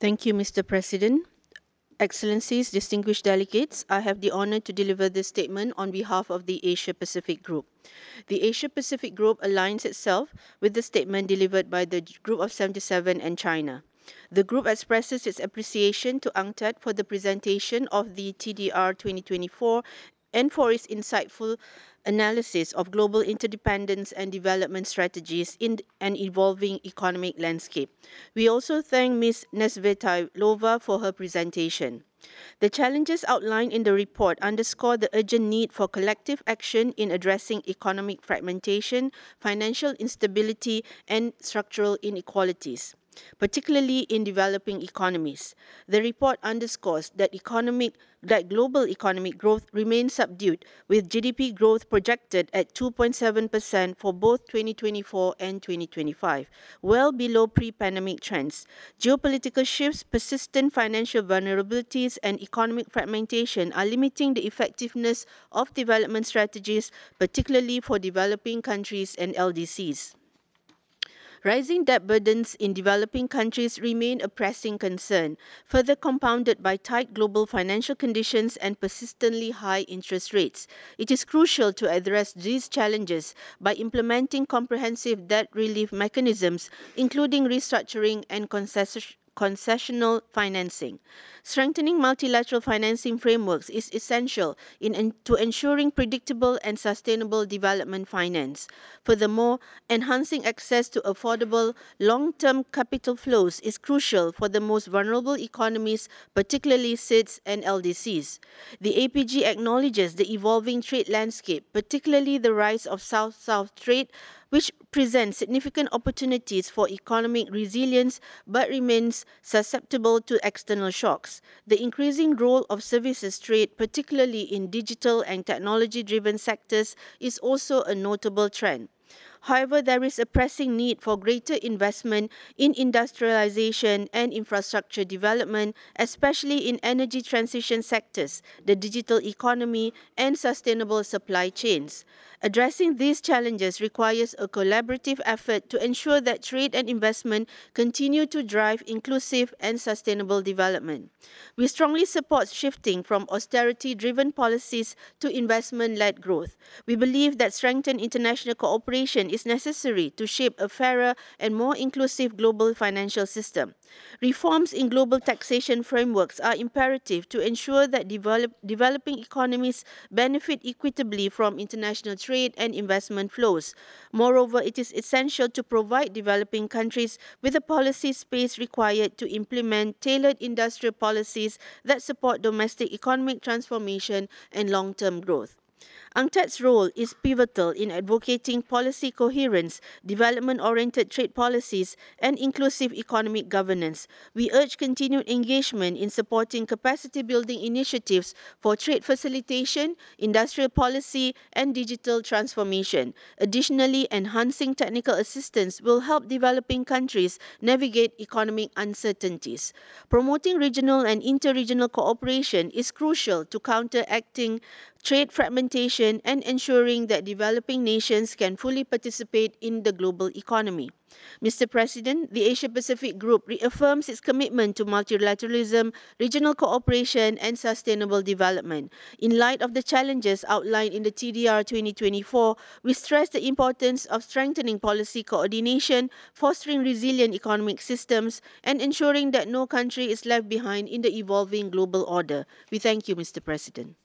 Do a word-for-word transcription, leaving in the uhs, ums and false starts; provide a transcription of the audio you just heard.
Thank you, Mister President. Excellencies, distinguished delegates, I have the honor to deliver this statement on behalf of the Asia Pacific Group. The Asia Pacific Group aligns itself with the statement delivered by the Group of seventy-seven and China. The group expresses its appreciation to UNCTAD for the presentation of the T D R twenty twenty-four and for its insightful analysis of global interdependence and development strategies in an evolving economic landscape. We also thank Miz Nesvetailova for her presentation. The challenges outlined in the report underscore the urgent need for collective action in addressing economic fragmentation, financial instability, and structural inequalities, particularly in developing economies. The report underscores that economic that global economic growth remains subdued, with G D P growth projected at two point seven percent for both twenty twenty-four and twenty twenty-five, well below pre-pandemic trends. Geopolitical shifts, persistent financial vulnerabilities, and economic fragmentation are limiting the effectiveness of development strategies, particularly for developing countries and L D Cs. Rising debt burdens in developing countries remain a pressing concern, further compounded by tight global financial conditions and persistently high interest rates. It is crucial to address these challenges by implementing comprehensive debt relief mechanisms, including restructuring and concession concessional financing. Strengthening multilateral financing frameworks is essential in, in, to ensuring predictable and sustainable development finance. Furthermore, enhancing access to affordable long-term capital flows is crucial for the most vulnerable economies, particularly S I D S and L D Cs. The A P G acknowledges the evolving trade landscape, particularly the rise of South-South trade, which presents significant opportunities for economic resilience but remains susceptible to external shocks. The increasing role of services trade, particularly in digital and technology-driven sectors, is also a notable trend. However, there is a pressing need for greater investment in industrialization and infrastructure development, especially in energy transition sectors, the digital economy, and sustainable supply chains. Addressing these challenges requires a collaborative effort to ensure that trade and investment continue to drive inclusive and sustainable development. We strongly support shifting from austerity-driven policies to investment-led growth. We believe that strengthened international cooperation is necessary to shape a fairer and more inclusive global financial system. Reforms in global taxation frameworks are imperative to ensure that develop, developing economies benefit equitably from international trade and investment flows. Moreover, it is essential to provide developing countries with the policy space required to implement tailored industrial policies that support domestic economic transformation and long-term growth. UNCTAD's role is pivotal in advocating policy coherence, development-oriented trade policies, and inclusive economic governance. We urge continued engagement in supporting capacity-building initiatives for trade facilitation, industrial policy, and digital transformation. Additionally, enhancing technical assistance will help developing countries navigate economic uncertainties. Promoting regional and inter-regional cooperation is crucial to counteracting trade fragmentation and ensuring that developing nations can fully participate in the global economy. Mister President, the Asia-Pacific Group reaffirms its commitment to multilateralism, regional cooperation, and sustainable development. In light of the challenges outlined in the T D R twenty twenty-four, we stress the importance of strengthening policy coordination, fostering resilient economic systems, and ensuring that no country is left behind in the evolving global order. We thank you, Mister President.